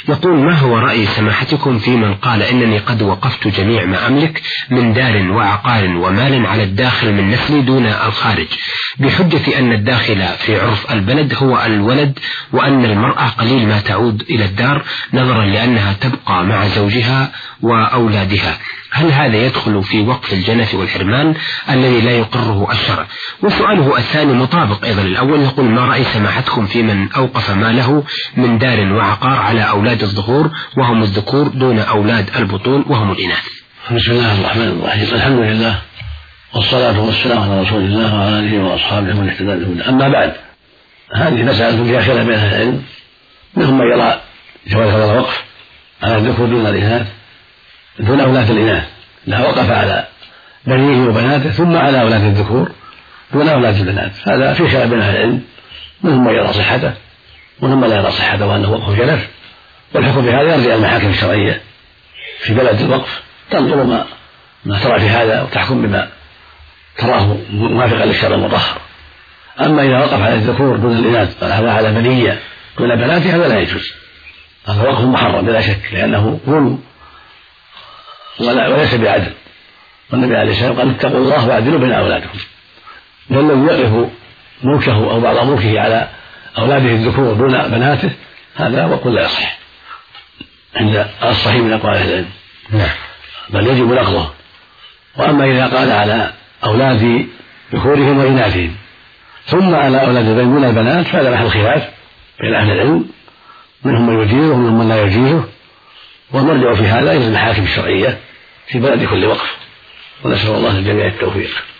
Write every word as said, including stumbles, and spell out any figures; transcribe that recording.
يقول: ما هو رأي سماحتكم في من قال إنني قد وقفت جميع ما أملك من دار وعقار ومال على الداخل من نسلي دون الخارج، بحجة أن الداخل في عرف البلد هو الولد، وأن المرأة قليل ما تعود إلى الدار نظرا لأنها تبقى مع زوجها وأولادها، هل هذا يدخل في وقف الجنف والحرمان الذي لا يقره الشرع؟ وسؤاله الثاني مطابق أيضا الأول، يقول: ما رأي سماحتكم في من أوقف ماله من دار وعقار على أولاد الظهور وهم الذكور دون أولاد البطون وهم الإناث؟ بسم الله الرحمن الرحيم، الحمد لله والصلاة والسلام على رسول الله وعلى آله وأصحابه ومن اهتدى بهداه. أما بعد، هذه مسألة فيها خلاف بين أهل العلم، منهم من يرى جواز هذا الوقف على الذكور دون الإناث دون أولاد الإناث، لا وقف على بنيه وبناته ثم على أولاد الذكور دون أولاد البنات، هذا في خلاف بين أهل العلم، منهم من يرى صحته ومنهم من لا يرى صحته وأنه وقف جنف، والحكم بهذا يرجع المحاكم الشرعية في بلد الوقف، تنظر ما ما ترى في هذا وتحكم بما تراه موافقا للشرع المطهر. أما إذا وقف على الذكور دون الإناث هذا على بنية دون بنات هذا لا يجوز، هذا وقف محرم بلا شك، لأنه ظلم وليس بعدل، والنبي عليه الصلاة والسلام قال: اتقوا الله واعدلوا بين أولادكم. والذي يقف ملكه أو بعض ملكه على أولاده الذكور دون بناته هذا وقل لا يصح عند الصحيح من أقوال أهل العلم، بل يجب نقضه. وأما إذا قال على أولاد ذكورهم وإناثهم ثم على أولاد البنين دون البنات فهذا محل خلاف بين أهل العلم، منهم من يجيزه ومنهم من لا يجيزه، والمرجع في هذا إلى المحاكم الشرعية في بلد كل وقف، ونسأل الله للجميع التوفيق.